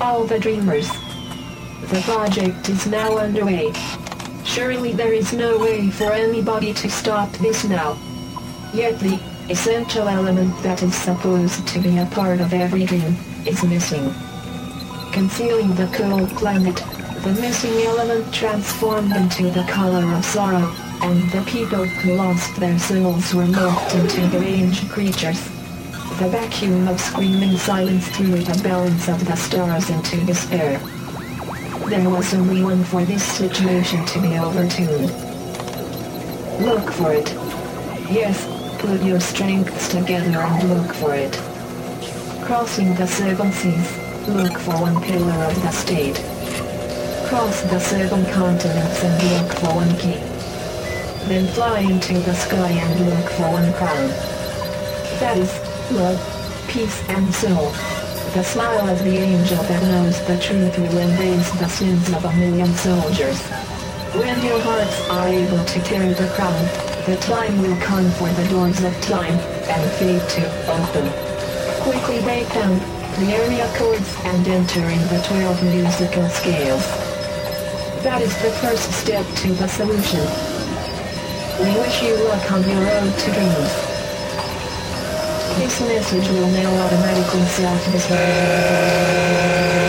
all the dreamers. The project is now underway. Surely there is no way for anybody to stop this now. Yet the essential element that is supposed to be a part of every dream is missing. Concealing the cool planet, the missing element transformed into the color of sorrow, and the people who lost their souls were morphed into deranged creatures. The vacuum of screaming silence threw it a balance of the stars into despair. There was only one for this situation to be overturned. Look for it. Yes, put your strengths together and look for it. Crossing the 7 seas, look for one pillar of the state. Cross the 7 continents and look for one key. Then fly into the sky and look for one crown. That is love, peace and soul. The smile of the angel that knows the truth will erase the sins of 1,000,000 soldiers. When your hearts are able to tear the crown, the time will come for the doors of time and fate to open. Quickly break down the area codes and enter in the 12 musical scales. That is the first step to the solution. We wish you luck on your road to dreams. This message will now automatically self-destruct.